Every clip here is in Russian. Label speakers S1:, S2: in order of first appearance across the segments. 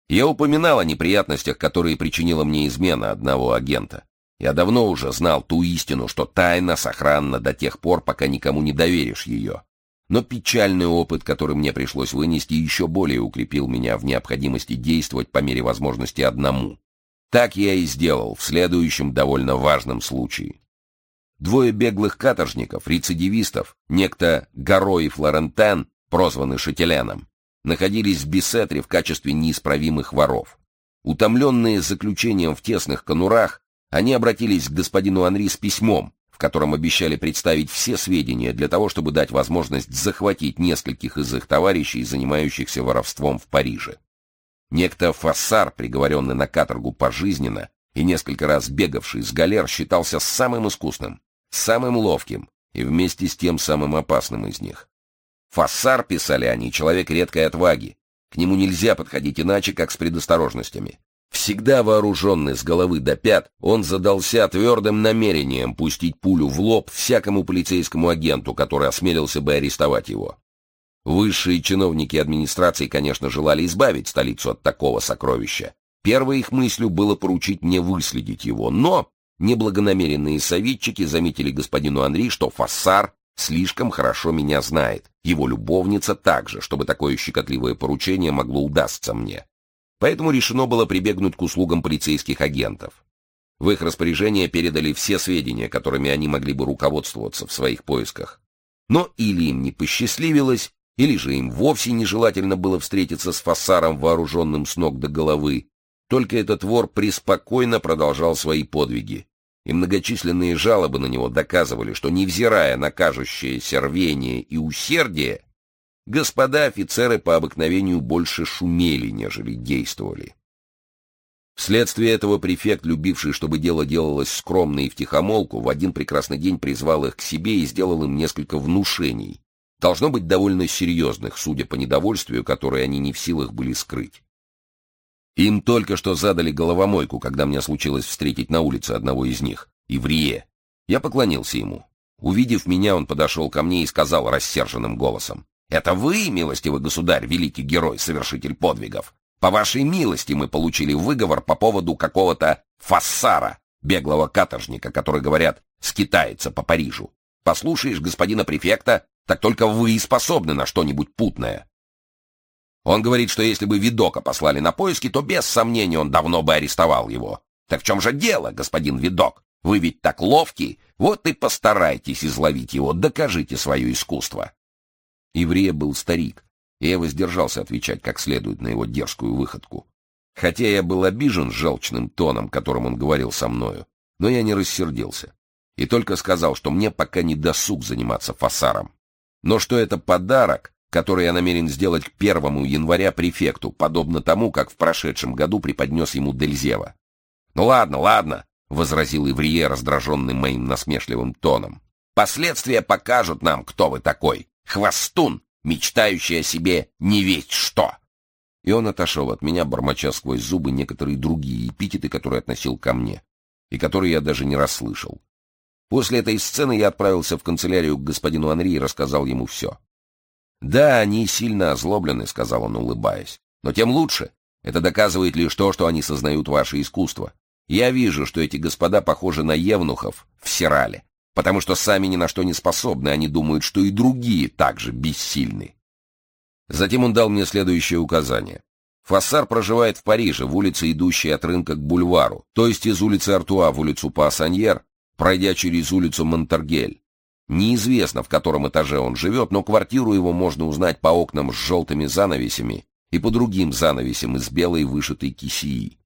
S1: Я упоминал о неприятностях, которые причинила мне измена одного агента. Я давно уже знал ту истину, что тайна сохранна до тех пор, пока никому не доверишь ее. Но печальный опыт, который мне пришлось вынести, еще более укрепил меня в необходимости действовать по мере возможности одному. Так я и сделал в следующем довольно важном случае. Двое беглых каторжников, рецидивистов, некто Гаро и Флорентен, прозванный Шателеном, находились в Бисетре в качестве неисправимых воров. Утомленные заключением в тесных конурах, они обратились к господину Анри с письмом, в котором обещали представить все сведения для того, чтобы дать возможность захватить нескольких из их товарищей, занимающихся воровством в Париже. Некто Фассар, приговоренный на каторгу пожизненно и несколько раз бегавший с галер, считался самым искусным, самым ловким и вместе с тем самым опасным из них. Фассар, писали они, человек редкой отваги. К нему нельзя подходить иначе, как с предосторожностями. Всегда вооруженный с головы до пят, он задался твердым намерением пустить пулю в лоб всякому полицейскому агенту, который осмелился бы арестовать его. Высшие чиновники администрации, конечно, желали избавить столицу от такого сокровища. Первой их мыслью было поручить мне выследить его, но неблагонамеренные советчики заметили господину Анри, что Фассар слишком хорошо меня знает, его любовница также, чтобы такое щекотливое поручение могло удастся мне. Поэтому решено было прибегнуть к услугам полицейских агентов. В их распоряжение передали все сведения, которыми они могли бы руководствоваться в своих поисках. Но или им не посчастливилось, или же им вовсе нежелательно было встретиться с Фассаром, вооруженным с ног до головы. Только этот вор преспокойно продолжал свои подвиги, и многочисленные жалобы на него доказывали, что, невзирая на кажущееся рвение и усердие, господа офицеры по обыкновению больше шумели, нежели действовали. Вследствие этого префект, любивший, чтобы дело делалось скромно и втихомолку, в один прекрасный день призвал их к себе и сделал им несколько внушений, должно быть довольно серьезных, судя по недовольствию, которое они не в силах были скрыть. Им только что задали головомойку, когда мне случилось встретить на улице одного из них, Иврие. Я поклонился ему. Увидев меня, он подошел ко мне и сказал рассерженным голосом: «Это вы, милостивый государь, великий герой, совершитель подвигов? По вашей милости мы получили выговор по поводу какого-то Фассара, беглого каторжника, который, говорят, скитается по Парижу. Послушаешь господина префекта, так только вы и способны на что-нибудь путное. Он говорит, что если бы Видока послали на поиски, то без сомнения он давно бы арестовал его. Так в чем же дело, господин Видок? Вы ведь так ловкий, вот и постарайтесь изловить его, докажите свое искусство». Иврия был старик, и я воздержался отвечать как следует на его дерзкую выходку. Хотя я был обижен желчным тоном, которым он говорил со мною, но я не рассердился, и только сказал, что мне пока не досуг заниматься Фассаром, но что это подарок, который я намерен сделать к 1 января префекту, подобно тому, как в прошедшем году преподнес ему Дельзева. «Ну ладно, ладно», — возразил Иврие, раздраженный моим насмешливым тоном. «Последствия покажут нам, кто вы такой. Хвостун, мечтающий о себе не весть что». И он отошел от меня, бормоча сквозь зубы некоторые другие эпитеты, которые относил ко мне, и которые я даже не расслышал. После этой сцены я отправился в канцелярию к господину Анри и рассказал ему все. «Да, они сильно озлоблены», — сказал он, улыбаясь. «Но тем лучше. Это доказывает лишь то, что они сознают ваше искусство. Я вижу, что эти господа похожи на евнухов в Сирале, потому что сами ни на что не способны, они думают, что и другие также бессильны». Затем он дал мне следующее указание. Фассар проживает в Париже, в улице, идущей от рынка к бульвару, то есть из улицы Артуа в улицу Пассаньер, пройдя через улицу Монтаргель. Неизвестно, в котором этаже он живет, но квартиру его можно узнать по окнам с желтыми занавесями и по другим занавесям из белой вышитой кисеи.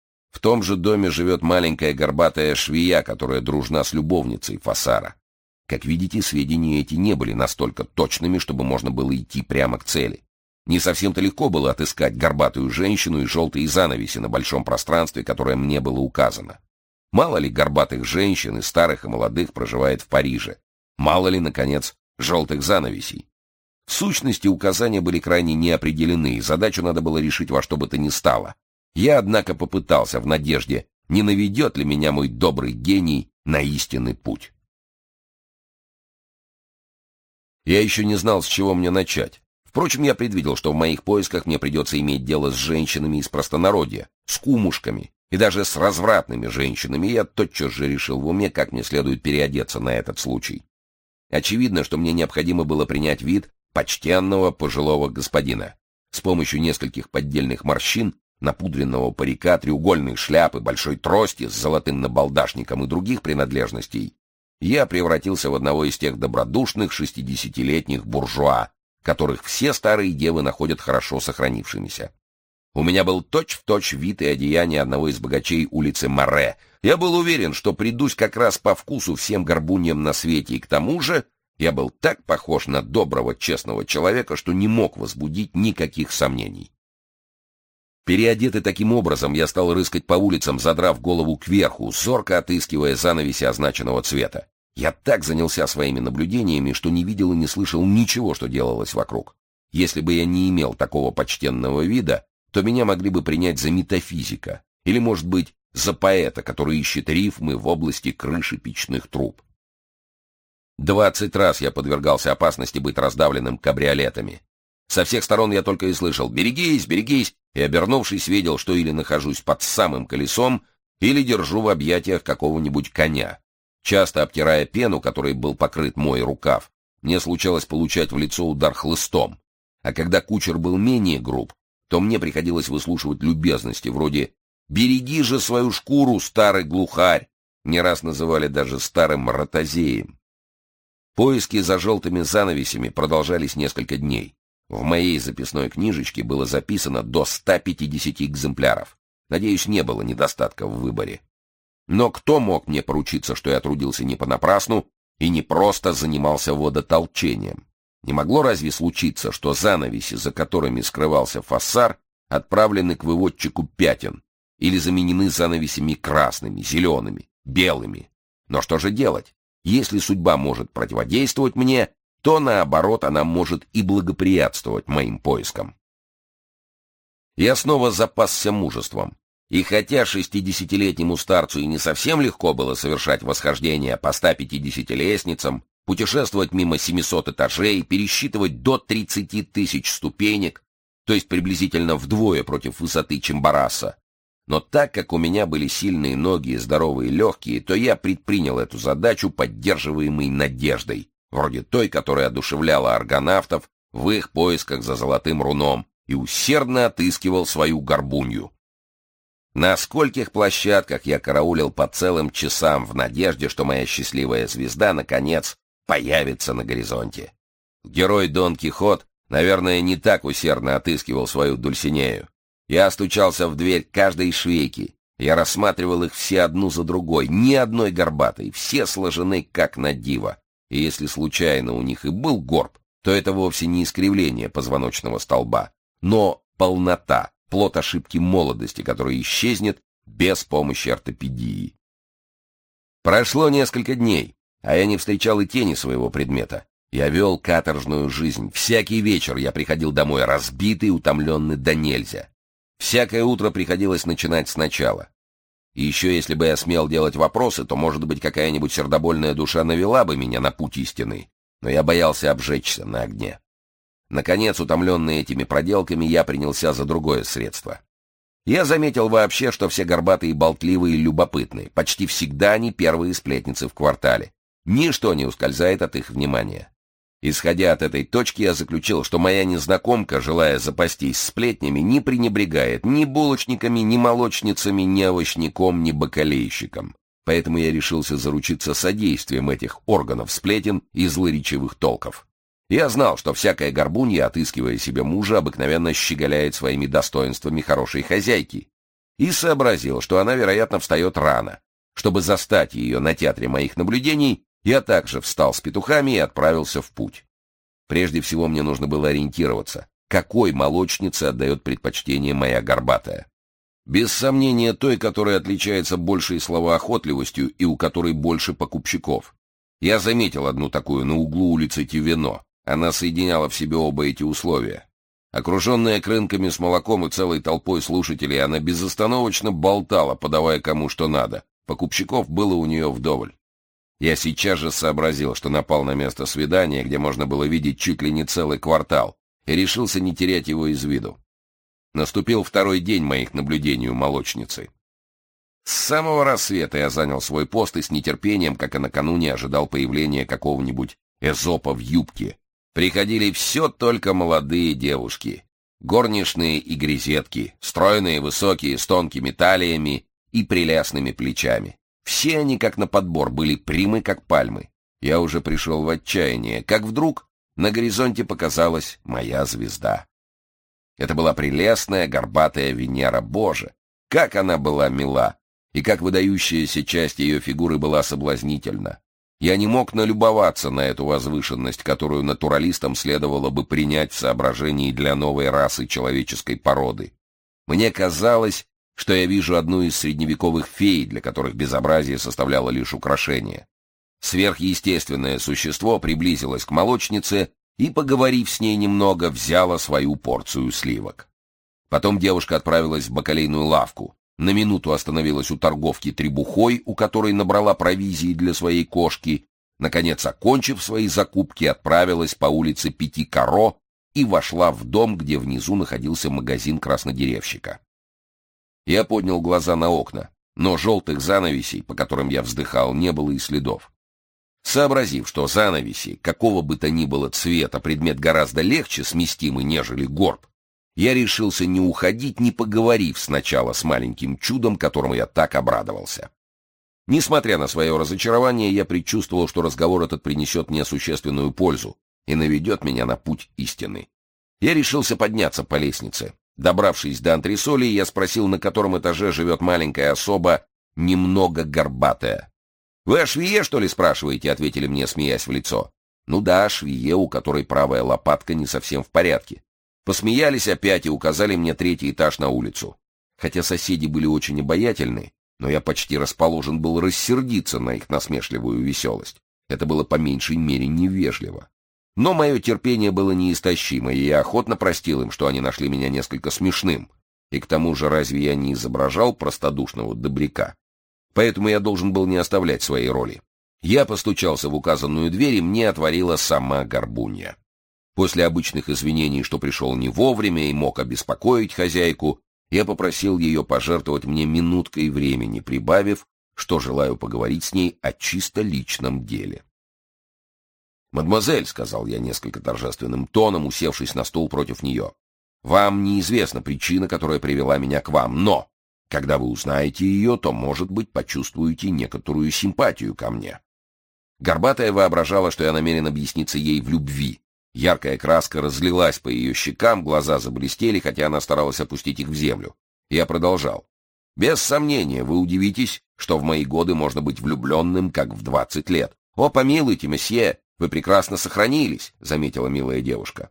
S1: В том же доме живет маленькая горбатая швея, которая дружна с любовницей Фассара. Как видите, сведения эти не были настолько точными, чтобы можно было идти прямо к цели. Не совсем-то легко было отыскать горбатую женщину и желтые занавеси на большом пространстве, которое мне было указано. Мало ли горбатых женщин, и старых, и молодых, проживает в Париже. Мало ли, наконец, желтых занавесей. В сущности, указания были крайне неопределены, и задачу надо было решить во что бы то ни стало. Я, однако, попытался в надежде, не наведет ли меня мой добрый гений на истинный путь. Я еще не знал, с чего мне начать. В Впрочем, я предвидел, что в моих поисках мне придется иметь дело с женщинами из простонародья, с кумушками и даже с развратными женщинами, и я тотчас же решил в уме, как мне следует переодеться на этот случай. Очевидно, что мне необходимо было принять вид почтенного пожилого господина. С помощью нескольких поддельных морщин, напудренного парика, треугольной шляпы, большой трости с золотым набалдашником и других принадлежностей я превратился в одного из тех добродушных 60-летних буржуа, которых все старые девы находят хорошо сохранившимися. У меня был точь-в-точь вид и одеяние одного из богачей улицы Море. Я был уверен, что придусь как раз по вкусу всем горбуньям на свете, и к тому же я был так похож на доброго, честного человека, что не мог возбудить никаких сомнений. Переодетый таким образом, я стал рыскать по улицам, задрав голову кверху, зорко отыскивая занавеси означенного цвета. Я так занялся своими наблюдениями, что не видел и не слышал ничего, что делалось вокруг. Если бы я не имел такого почтенного вида, то меня могли бы принять за метафизика, или, может быть, за поэта, который ищет рифмы в области крыши печных труб. 20 раз я подвергался опасности быть раздавленным кабриолетами. Со всех сторон я только и слышал «берегись, берегись», и, обернувшись, видел, что или нахожусь под самым колесом, или держу в объятиях какого-нибудь коня. Часто обтирая пену, которой был покрыт мой рукав, мне случалось получать в лицо удар хлыстом, а когда кучер был менее груб, то мне приходилось выслушивать любезности вроде «береги же свою шкуру, старый глухарь», не раз называли даже старым ротозеем. Поиски за желтыми занавесями продолжались несколько дней. В моей записной книжечке было записано до 150 экземпляров. Надеюсь, не было недостатка в выборе. Но кто мог мне поручиться, что я трудился не понапрасну и не просто занимался водотолчением? Не могло разве случиться, что занавеси, за которыми скрывался фассар, отправлены к выводчику пятен или заменены занавесями красными, зелеными, белыми? Но что же делать? Если судьба может противодействовать мне, то, наоборот, она может и благоприятствовать моим поискам. Я снова запасся мужеством. И хотя 60-летнему старцу и не совсем легко было совершать восхождение по 150 лестницам, путешествовать мимо 700 этажей, пересчитывать до 30 тысяч ступенек, то есть приблизительно вдвое против высоты Чимбораса, но так как у меня были сильные ноги и здоровые легкие, то я предпринял эту задачу, поддерживаемой надеждой, вроде той, которая одушевляла аргонавтов в их поисках за золотым руном, и усердно отыскивал свою горбунью. На скольких площадках я караулил по целым часам в надежде, что моя счастливая звезда, наконец, появится на горизонте. Герой Дон Кихот, наверное, не так усердно отыскивал свою Дульсинею. Я стучался в дверь каждой швейки. Я рассматривал их все одну за другой, ни одной горбатой, все сложены как на диво. И если случайно у них и был горб, то это вовсе не искривление позвоночного столба, но полнота, плод ошибки молодости, которая исчезнет без помощи ортопедии. Прошло несколько дней, а я не встречал и тени своего предмета. Я вел каторжную жизнь. Всякий вечер я приходил домой разбитый, утомленный до нельзя. Всякое утро приходилось начинать сначала. И еще если бы я смел делать вопросы, то, может быть, какая-нибудь сердобольная душа навела бы меня на путь истины. Но я боялся обжечься на огне. Наконец, утомленный этими проделками, я принялся за другое средство. Я заметил вообще, что все горбатые болтливые и любопытные. Почти всегда они первые сплетницы в квартале. Ничто не ускользает от их внимания. Исходя от этой точки, я заключил, что моя незнакомка, желая запастись сплетнями, не пренебрегает ни булочниками, ни молочницами, ни овощником, ни бакалейщиком. Поэтому я решился заручиться содействием этих органов сплетен и злоречивых толков. Я знал, что всякая горбунья, отыскивая себе мужа, обыкновенно щеголяет своими достоинствами хорошей хозяйки, и сообразил, что она, вероятно, встает рано. Чтобы застать ее на театре моих наблюдений, я также встал с петухами и отправился в путь. Прежде всего мне нужно было ориентироваться, какой молочнице отдает предпочтение моя горбатая. Без сомнения той, которая отличается большей словоохотливостью и у которой больше покупщиков. Я заметил одну такую на углу улицы Тювено. Она соединяла в себе оба эти условия. Окруженная крынками с молоком и целой толпой слушателей, она безостановочно болтала, подавая кому что надо. Покупщиков было у нее вдоволь. Я сейчас же сообразил, что напал на место свидания, где можно было видеть чуть ли не целый квартал, и решился не терять его из виду. Наступил второй день моих наблюдений у молочницы. С самого рассвета я занял свой пост и с нетерпением, как и накануне, ожидал появления какого-нибудь Эзопа в юбке. Приходили все только молодые девушки, горничные и грезетки, стройные, высокие, с тонкими талиями и прелестными плечами. Все они, как на подбор, были прямы, как пальмы. Я уже пришел в отчаяние, как вдруг на горизонте показалась моя звезда. Это была прелестная, горбатая Венера. Боже, как она была мила! И как выдающаяся часть ее фигуры была соблазнительна. Я не мог налюбоваться на эту возвышенность, которую натуралистам следовало бы принять в соображении для новой расы человеческой породы. Мне казалось, что я вижу одну из средневековых фей, для которых безобразие составляло лишь украшение. Сверхъестественное существо приблизилось к молочнице и, поговорив с ней немного, взяло свою порцию сливок. Потом девушка отправилась в бакалейную лавку, на минуту остановилась у торговки требухой, у которой набрала провизии для своей кошки, наконец, окончив свои закупки, отправилась по улице Пяти Каро и вошла в дом, где внизу находился магазин краснодеревщика. Я поднял глаза на окна, но желтых занавесей, по которым я вздыхал, не было и следов. Сообразив, что занавеси, какого бы то ни было цвета, предмет гораздо легче сместимый, нежели горб, я решился не уходить, не поговорив сначала с маленьким чудом, которому я так обрадовался. Несмотря на свое разочарование, я предчувствовал, что разговор этот принесет мне существенную пользу и наведет меня на путь истины. Я решился подняться по лестнице. Добравшись до антресолей, я спросил, на котором этаже живет маленькая особа, немного горбатая. «Вы о швее, что ли, спрашиваете?» — ответили мне, смеясь в лицо. «Ну да, о швее, у которой правая лопатка не совсем в порядке». Посмеялись опять и указали мне третий этаж на улицу. Хотя соседи были очень обаятельны, но я почти расположен был рассердиться на их насмешливую веселость. Это было по меньшей мере невежливо. Но мое терпение было неистощимо, и я охотно простил им, что они нашли меня несколько смешным. И к тому же разве я не изображал простодушного добряка? Поэтому я должен был не оставлять своей роли. Я постучался в указанную дверь, и мне отворила сама Горбунья. После обычных извинений, что пришел не вовремя и мог обеспокоить хозяйку, я попросил ее пожертвовать мне минуткой времени, прибавив, что желаю поговорить с ней о чисто личном деле. «Мадемуазель», — сказал я несколько торжественным тоном, усевшись на стул против нее, — «вам неизвестна причина, которая привела меня к вам, но, когда вы узнаете ее, то, может быть, почувствуете некоторую симпатию ко мне». Горбатая воображала, что я намерен объясниться ей в любви. Яркая краска разлилась по ее щекам, глаза заблестели, хотя она старалась опустить их в землю. Я продолжал. «Без сомнения, вы удивитесь, что в мои годы можно быть влюбленным, как в 20 лет. О, помилуйте, месье, вы прекрасно сохранились», — заметила милая девушка.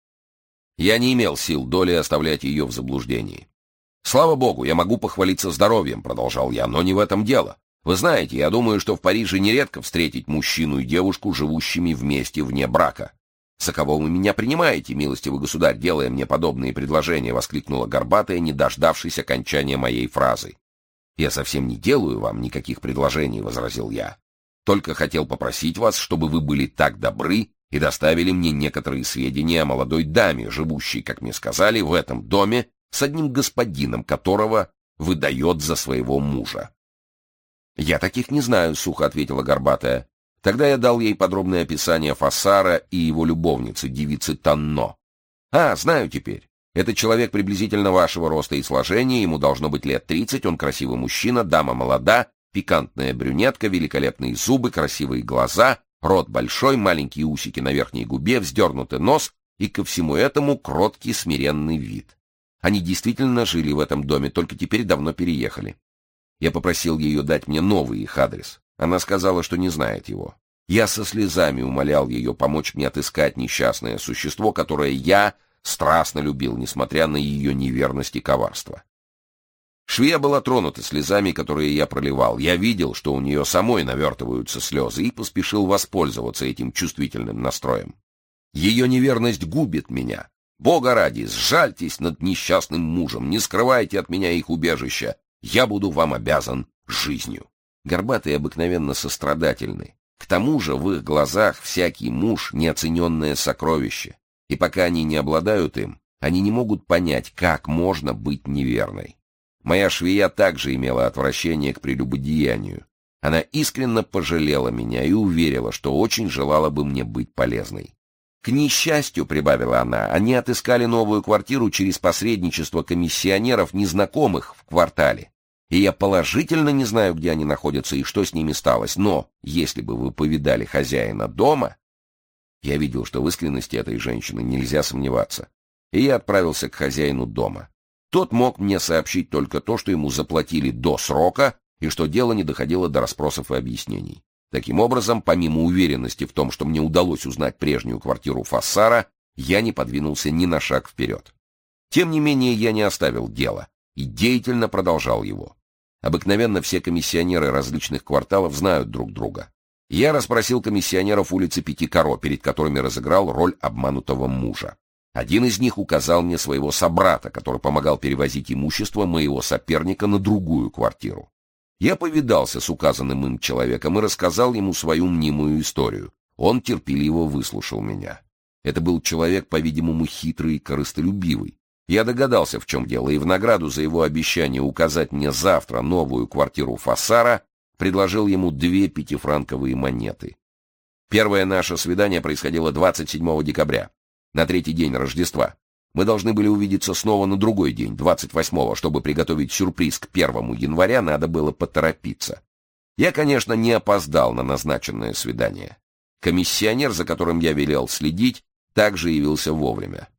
S1: Я не имел сил доли оставлять ее в заблуждении. «Слава богу, я могу похвалиться здоровьем», — продолжал я, — «но не в этом дело. Вы знаете, я думаю, что в Париже нередко встретить мужчину и девушку, живущими вместе вне брака». «За кого вы меня принимаете, милостивый государь, делая мне подобные предложения?» — воскликнула горбатая, не дождавшись окончания моей фразы. «Я совсем не делаю вам никаких предложений», — возразил я. «Только хотел попросить вас, чтобы вы были так добры и доставили мне некоторые сведения о молодой даме, живущей, как мне сказали, в этом доме с одним господином, которого выдает за своего мужа». «Я таких не знаю», — сухо ответила горбатая. Тогда я дал ей подробное описание Фассара и его любовницы, девицы Танно. «А, знаю теперь. Это человек приблизительно вашего роста и сложения, ему должно быть лет 30, он красивый мужчина, дама молода, пикантная брюнетка, великолепные зубы, красивые глаза, рот большой, маленькие усики на верхней губе, вздернутый нос и ко всему этому кроткий смиренный вид. Они действительно жили в этом доме, только теперь давно переехали. Я попросил ее дать мне новый их адрес. Она сказала, что не знает его. Я со слезами умолял ее помочь мне отыскать несчастное существо, которое я страстно любил, несмотря на ее неверность и коварство. Швея была тронута слезами, которые я проливал. Я видел, что у нее самой навертываются слезы, и поспешил воспользоваться этим чувствительным настроем. Ее неверность губит меня. Бога ради, сжальтесь над несчастным мужем, не скрывайте от меня их убежища. Я буду вам обязан жизнью. Горбатые обыкновенно сострадательны. К тому же в их глазах всякий муж — неоцененное сокровище. И пока они не обладают им, они не могут понять, как можно быть неверной. Моя швея также имела отвращение к прелюбодеянию. Она искренне пожалела меня и уверила, что очень желала бы мне быть полезной. К несчастью, прибавила она, они отыскали новую квартиру через посредничество комиссионеров, незнакомых в квартале. И я положительно не знаю, где они находятся и что с ними сталось. Но если бы вы повидали хозяина дома... Я видел, что в искренности этой женщины нельзя сомневаться. И я отправился к хозяину дома. Тот мог мне сообщить только то, что ему заплатили до срока, и что дело не доходило до расспросов и объяснений. Таким образом, помимо уверенности в том, что мне удалось узнать прежнюю квартиру Фассара, я не подвинулся ни на шаг вперед. Тем не менее, я не оставил дело и деятельно продолжал его. Обыкновенно все комиссионеры различных кварталов знают друг друга. Я расспросил комиссионеров улицы Пяти Коро, перед которыми разыграл роль обманутого мужа. Один из них указал мне своего собрата, который помогал перевозить имущество моего соперника на другую квартиру. Я повидался с указанным им человеком и рассказал ему свою мнимую историю. Он терпеливо выслушал меня. Это был человек, по-видимому, хитрый и корыстолюбивый. Я догадался, в чем дело, и в награду за его обещание указать мне завтра новую квартиру Фассара предложил ему 2 пятифранковые монеты. Первое наше свидание происходило 27 декабря, на 3-й день Рождества. Мы должны были увидеться снова на другой день, 28-го, чтобы приготовить сюрприз к 1 января, надо было поторопиться. Я, конечно, не опоздал на назначенное свидание. Комиссионер, за которым я велел следить, также явился вовремя.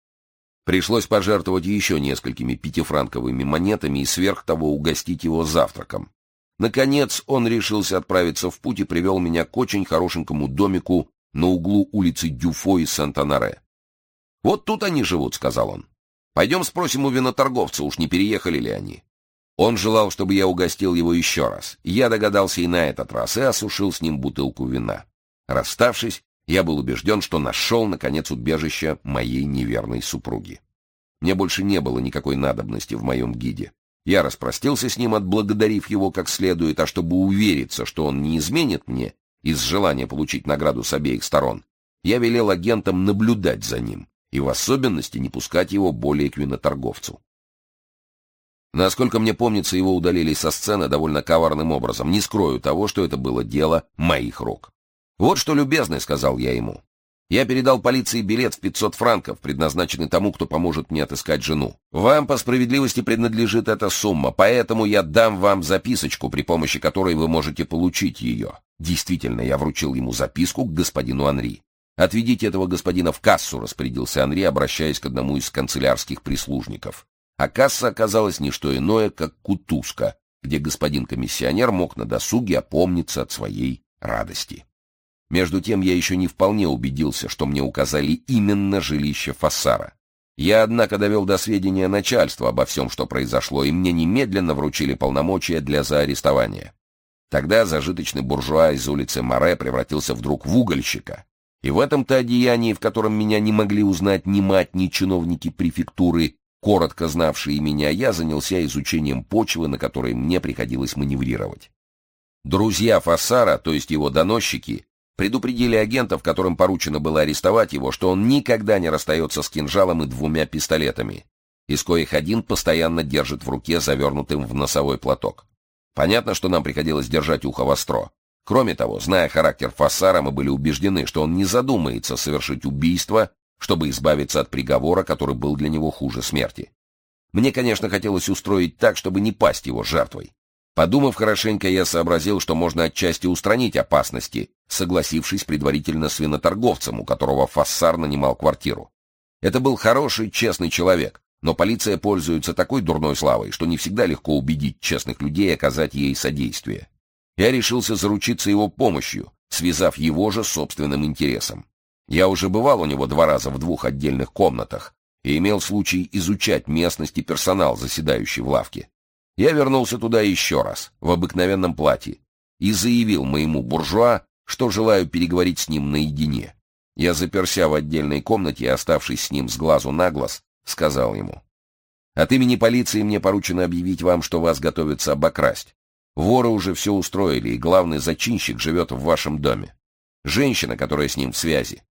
S1: Пришлось пожертвовать еще несколькими пятифранковыми монетами и сверх того угостить его завтраком. Наконец он решился отправиться в путь и привел меня к очень хорошенькому домику на углу улицы Дюфо и Сент-Анаре. «Вот тут они живут», — сказал он. «Пойдем спросим у виноторговца, уж не переехали ли они». Он желал, чтобы я угостил его еще раз. Я догадался и на этот раз, и осушил с ним бутылку вина. Расставшись, я был убежден, что нашел, наконец, убежище моей неверной супруги. Мне больше не было никакой надобности в моем гиде. Я распростился с ним, отблагодарив его как следует, а чтобы увериться, что он не изменит мне, из желания получить награду с обеих сторон, я велел агентам наблюдать за ним и в особенности не пускать его более к виноторговцу. Насколько мне помнится, его удалили со сцены довольно коварным образом. Не скрою того, что это было дело моих рук. «Вот что, любезный», — сказал я ему, — «я передал полиции билет в 500 франков, предназначенный тому, кто поможет мне отыскать жену. Вам по справедливости принадлежит эта сумма, поэтому я дам вам записочку, при помощи которой вы можете получить ее». Действительно, я вручил ему записку к господину Анри. «Отведите этого господина в кассу», — распорядился Анри, обращаясь к одному из канцелярских прислужников. А касса оказалась не что иное, как кутузка, где господин комиссионер мог на досуге опомниться от своей радости. Между тем я еще не вполне убедился, что мне указали именно жилище Фассара. Я, однако, довел до сведения начальства обо всем, что произошло, и мне немедленно вручили полномочия для заарестования. Тогда зажиточный буржуа из улицы Море превратился вдруг в угольщика. И в этом-то одеянии, в котором меня не могли узнать ни мать, ни чиновники префектуры, коротко знавшие меня, я занялся изучением почвы, на которой мне приходилось маневрировать. Друзья Фассара, то есть его доносчики, предупредили агентов, которым поручено было арестовать его, что он никогда не расстается с кинжалом и 2 пистолетами, из коих один постоянно держит в руке завернутым в носовой платок. Понятно, что нам приходилось держать ухо востро. Кроме того, зная характер Фассара, мы были убеждены, что он не задумается совершить убийство, чтобы избавиться от приговора, который был для него хуже смерти. Мне, конечно, хотелось устроить так, чтобы не пасть его жертвой. Подумав хорошенько, я сообразил, что можно отчасти устранить опасности, согласившись предварительно с виноторговцем, у которого Фассар нанимал квартиру. Это был хороший, честный человек, но полиция пользуется такой дурной славой, что не всегда легко убедить честных людей оказать ей содействие. Я решился заручиться его помощью, связав его же собственным интересом. Я уже бывал у него 2 раза в 2 отдельных комнатах и имел случай изучать местность и персонал, заседающий в лавке. Я вернулся туда еще раз, в обыкновенном платье, и заявил моему буржуа, что желаю переговорить с ним наедине. Я заперся в отдельной комнате и, оставшись с ним с глазу на глаз, сказал ему: «От имени полиции мне поручено объявить вам, что вас готовятся обокрасть. Воры уже все устроили, и главный зачинщик живет в вашем доме. Женщина, которая с ним в связи.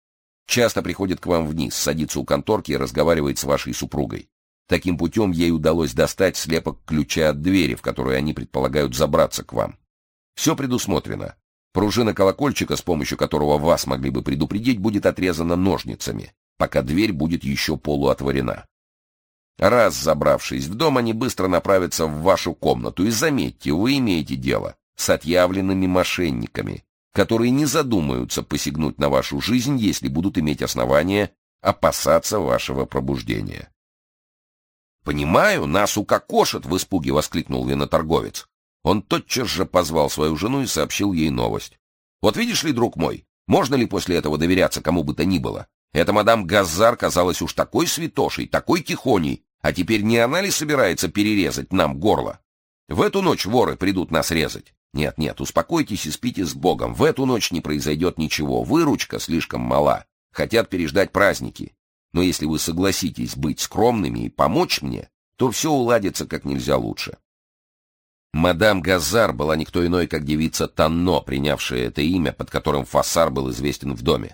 S1: Часто приходит к вам вниз, садится у конторки и разговаривает с вашей супругой. Таким путем ей удалось достать слепок ключа от двери, в которую они предполагают забраться к вам. Все предусмотрено. Пружина колокольчика, с помощью которого вас могли бы предупредить, будет отрезана ножницами, пока дверь будет еще полуотворена. Раз забравшись в дом, они быстро направятся в вашу комнату, и заметьте, вы имеете дело с отъявленными мошенниками, которые не задумаются посягнуть на вашу жизнь, если будут иметь основания опасаться вашего пробуждения. «Понимаю, нас укокошат!» — в испуге воскликнул виноторговец. Он тотчас же позвал свою жену и сообщил ей новость. «Вот видишь ли, друг мой, можно ли после этого доверяться кому бы то ни было? Эта мадам Газар казалась уж такой святошей, такой тихоней, а теперь не она ли собирается перерезать нам горло? В эту ночь воры придут нас резать. Нет, успокойтесь и спите с Богом. В эту ночь не произойдет ничего. Выручка слишком мала. Хотят переждать праздники. Но если вы согласитесь быть скромными и помочь мне, то все уладится как нельзя лучше». Мадам Газар была никто иной, как девица Танно, принявшая это имя, под которым Фассар был известен в доме.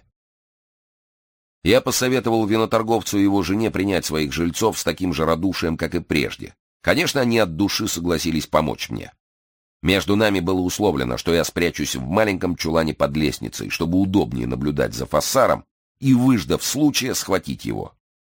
S1: Я посоветовал виноторговцу и его жене принять своих жильцов с таким же радушием, как и прежде. Конечно, они от души согласились помочь мне. Между нами было условлено, что я спрячусь в маленьком чулане под лестницей, чтобы удобнее наблюдать за Фассаром и, выждав случая, схватить его.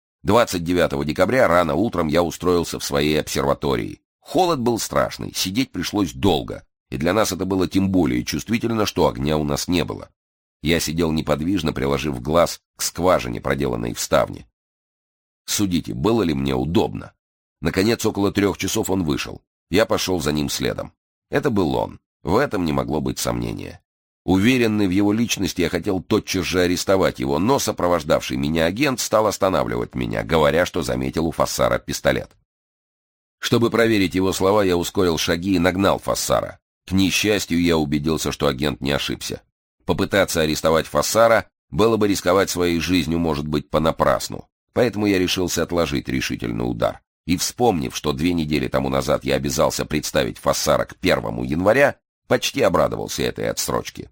S1: 29 декабря рано утром я устроился в своей обсерватории. Холод был страшный, сидеть пришлось долго, и для нас это было тем более чувствительно, что огня у нас не было. Я сидел неподвижно, приложив глаз к скважине, проделанной в ставне. Судите, было ли мне удобно? Наконец, около 3 часов он вышел. Я пошел за ним следом. Это был он. В этом не могло быть сомнения. Уверенный в его личности, я хотел тотчас же арестовать его, но сопровождавший меня агент стал останавливать меня, говоря, что заметил у Фассара пистолет. Чтобы проверить его слова, я ускорил шаги и нагнал Фассара. К несчастью, я убедился, что агент не ошибся. Попытаться арестовать Фассара было бы рисковать своей жизнью, может быть, понапрасну. Поэтому я решился отложить решительный удар. И, вспомнив, что 2 недели тому назад я обязался представить Фассара к 1 января, почти обрадовался этой отсрочке.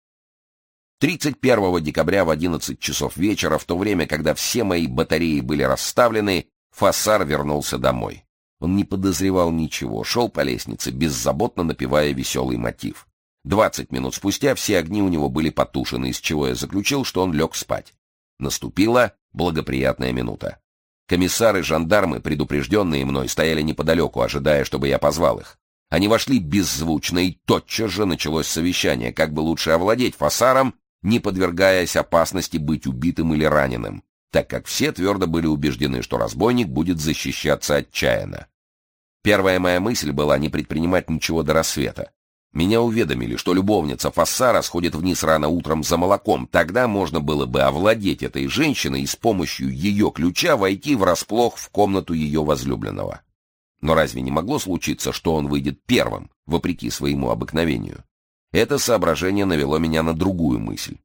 S1: 31 декабря в 11 часов вечера, в то время, когда все мои батареи были расставлены, Фассар вернулся домой. Он не подозревал ничего, шел по лестнице, беззаботно напевая веселый мотив. 20 минут спустя все огни у него были потушены, из чего я заключил, что он лег спать. Наступила благоприятная минута. Комиссары и жандармы, предупрежденные мной, стояли неподалеку, ожидая, чтобы я позвал их. Они вошли беззвучно, и тотчас же началось совещание, как бы лучше овладеть Фассаром, не подвергаясь опасности быть убитым или раненым, так как все твердо были убеждены, что разбойник будет защищаться отчаянно. Первая моя мысль была не предпринимать ничего до рассвета. Меня уведомили, что любовница Фассара сходит вниз рано утром за молоком. Тогда можно было бы овладеть этой женщиной и с помощью ее ключа войти врасплох в комнату ее возлюбленного. Но разве не могло случиться, что он выйдет первым, вопреки своему обыкновению? Это соображение навело меня на другую мысль.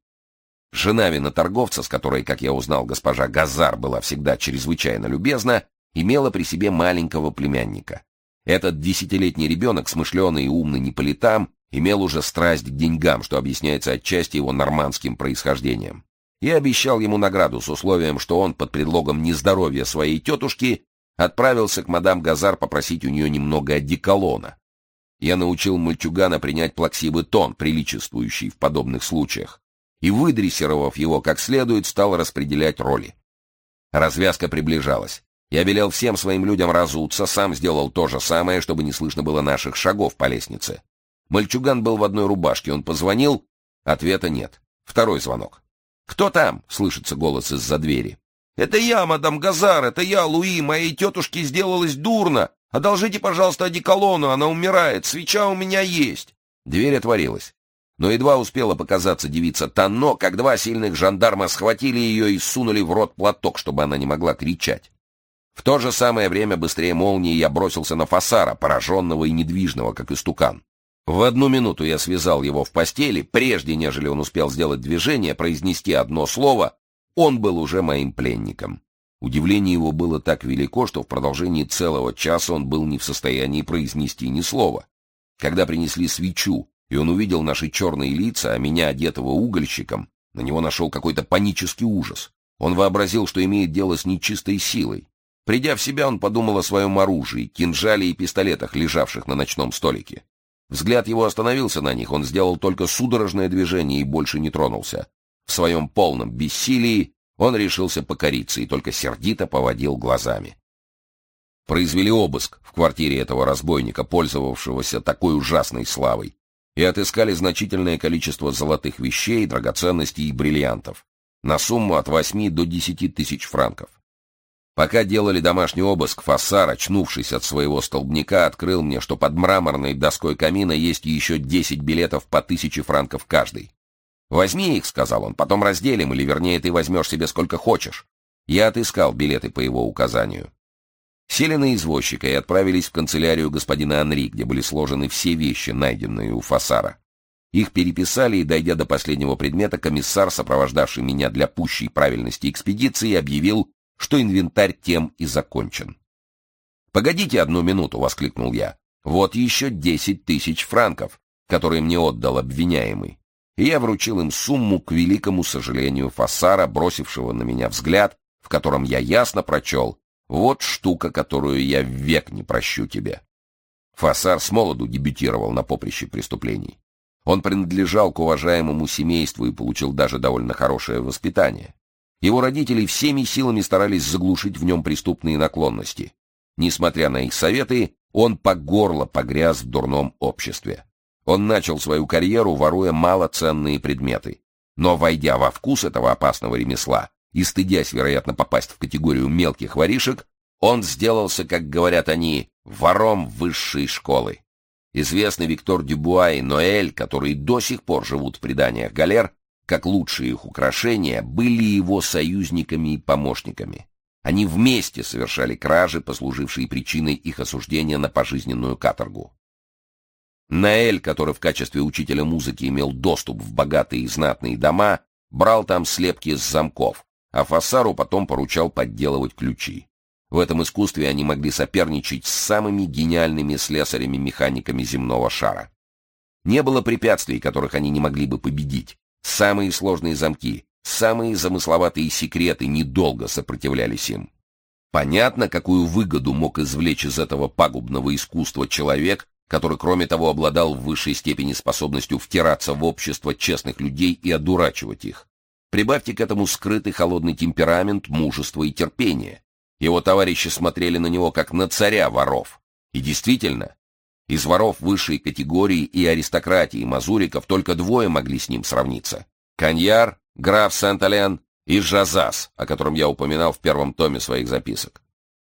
S1: Жена виноторговца, с которой, как я узнал, госпожа Газар была всегда чрезвычайно любезна, имела при себе маленького племянника. Этот 10-летний ребенок, смышленый и умный не по летам, имел уже страсть к деньгам, что объясняется отчасти его нормандским происхождением. Я обещал ему награду с условием, что он под предлогом нездоровья своей тетушки отправился к мадам Газар попросить у нее немного одеколона. Я научил мальчугана принять плаксивый тон, приличествующий в подобных случаях, и, выдрессировав его как следует, стал распределять роли. Развязка приближалась. Я велел всем своим людям разуться, сам сделал то же самое, чтобы не слышно было наших шагов по лестнице. Мальчуган был в одной рубашке, он позвонил, ответа нет. Второй звонок. «Кто там?» — слышится голос из-за двери. «Это я, мадам Газар, это я, Луи, моей тетушке сделалось дурно. Одолжите, пожалуйста, одеколону, она умирает, свеча у меня есть». Дверь отворилась. Но едва успела показаться девица Танно, как 2 сильных жандарма схватили ее и сунули в рот платок, чтобы она не могла кричать. В то же самое время, быстрее молнии, я бросился на Фассара, пораженного и недвижного, как истукан. В 1 минуту я связал его в постели, прежде нежели он успел сделать движение, произнести одно слово, он был уже моим пленником. Удивление его было так велико, что в продолжении целого часа он был не в состоянии произнести ни слова. Когда принесли свечу, и он увидел наши черные лица, а меня, одетого угольщиком, На него нашел какой-то панический ужас. Он вообразил, что имеет дело с нечистой силой. Придя в себя, он подумал о своем оружии, кинжале и пистолетах, лежавших на ночном столике. Взгляд его остановился на них, он сделал только судорожное движение и больше не тронулся. В своем полном бессилии он решился покориться и только сердито поводил глазами. Произвели обыск в квартире этого разбойника, пользовавшегося такой ужасной славой, и отыскали значительное количество золотых вещей, драгоценностей и бриллиантов на сумму от 8 до 10 тысяч франков. Пока делали домашний обыск, Фассар, очнувшись от своего столбняка, открыл мне, что под мраморной доской камина есть еще 10 билетов по 1000 франков каждый. «Возьми их», — сказал он, — «потом разделим, или, вернее, ты возьмешь себе сколько хочешь». Я отыскал билеты по его указанию. Сели на извозчика и отправились в канцелярию господина Анри, где были сложены все вещи, найденные у Фассара. Их переписали, и, дойдя до последнего предмета, комиссар, сопровождавший меня для пущей правильности экспедиции, объявил, что инвентарь тем и закончен. «Погодите одну минуту», — воскликнул я. «Вот еще 10 тысяч франков, которые мне отдал обвиняемый». И я вручил им сумму, к великому сожалению Фассара, бросившего на меня взгляд, в котором я ясно прочел: «Вот штука, которую я век не прощу тебе». Фассар смолоду дебютировал на поприще преступлений. Он принадлежал к уважаемому семейству и получил даже довольно хорошее воспитание. Его родители всеми силами старались заглушить в нем преступные наклонности. Несмотря на их советы, он по горло погряз в дурном обществе. Он начал свою карьеру, воруя малоценные предметы. Но, войдя во вкус этого опасного ремесла и стыдясь, вероятно, попасть в категорию мелких воришек, он сделался, как говорят они, вором высшей школы. Известны Виктор Дюбуа и Ноэль, которые до сих пор живут в преданиях галер, как лучшие их украшения, были его союзниками и помощниками. Они вместе совершали кражи, послужившие причиной их осуждения на пожизненную каторгу. Ноэль, который в качестве учителя музыки имел доступ в богатые и знатные дома, брал там слепки с замков, а Фассару потом поручал подделывать ключи. В этом искусстве они могли соперничать с самыми гениальными слесарями-механиками земного шара. Не было препятствий, которых они не могли бы победить. Самые сложные замки, самые замысловатые секреты недолго сопротивлялись им. Понятно, какую выгоду мог извлечь из этого пагубного искусства человек, который, кроме того, обладал в высшей степени способностью втираться в общество честных людей и одурачивать их. Прибавьте к этому скрытый холодный темперамент, мужество и терпение. Его товарищи смотрели на него как на царя воров. И действительно, из воров высшей категории и аристократии мазуриков только двое могли с ним сравниться: Каньяр, граф Сент-Ален и Жазас, о котором я упоминал в первом томе своих записок.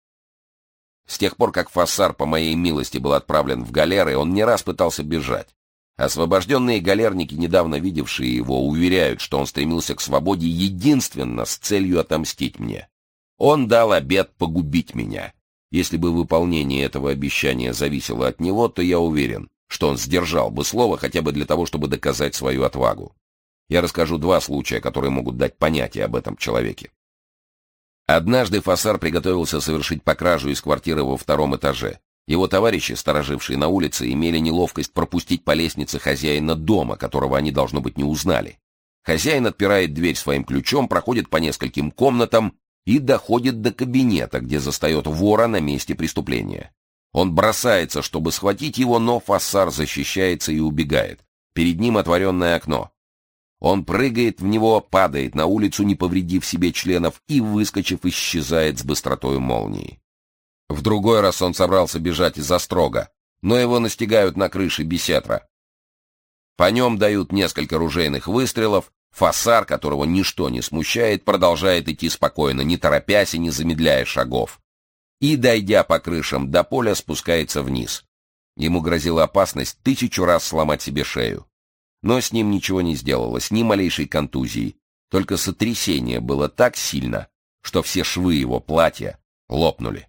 S1: С тех пор, как Фассар по моей милости был отправлен в галеры, он не раз пытался бежать. Освобожденные галерники, недавно видевшие его, уверяют, что он стремился к свободе единственно с целью отомстить мне. Он дал обет погубить меня. Если бы выполнение этого обещания зависело от него, то я уверен, что он сдержал бы слово хотя бы для того, чтобы доказать свою отвагу. Я расскажу два случая, которые могут дать понятие об этом человеке. Однажды Фассар приготовился совершить покражу из квартиры во 2-м этаже. Его товарищи, сторожившие на улице, имели неловкость пропустить по лестнице хозяина дома, которого они, должно быть, не узнали. Хозяин отпирает дверь своим ключом, проходит по нескольким комнатам и доходит до кабинета, где застает вора на месте преступления. Он бросается, чтобы схватить его, но Фассар защищается и убегает. Перед ним отворенное окно. Он прыгает в него, падает на улицу, не повредив себе членов, и, выскочив, исчезает с быстротою молнии. В другой раз он собрался бежать из острога, но его настигают на крыше бисетра. По нем дают несколько ружейных выстрелов. Фассар, которого ничто не смущает, продолжает идти спокойно, не торопясь и не замедляя шагов. И, дойдя по крышам до поля, спускается вниз. Ему грозила опасность 1000 раз сломать себе шею. Но с ним ничего не сделалось, ни малейшей контузии. Только сотрясение было так сильно, что все швы его платья лопнули.